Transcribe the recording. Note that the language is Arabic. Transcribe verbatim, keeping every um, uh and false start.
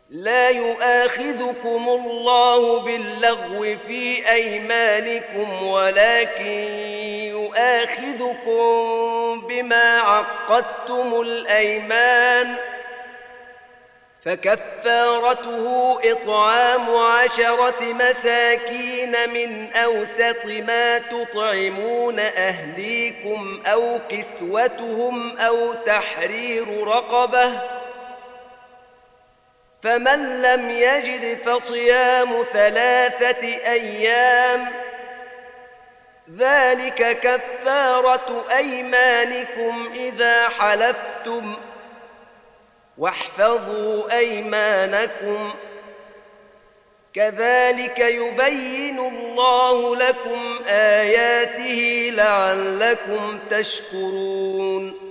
لا يؤاخذكم الله باللغو في أيمانكم ولكن يؤاخذكم بما عقدتم الأيمان، فكفارته إطعام عشرة مساكين من أوسط ما تطعمون أهليكم أو كسوتهم أو تحرير رقبة، فمن لم يجد فصيام ثلاثة أيام، ذلك كفارة أيمانكم إذا حلفتم، واحفظوا أيمانكم، كذلك يبين الله لكم آياته لعلكم تشكرون.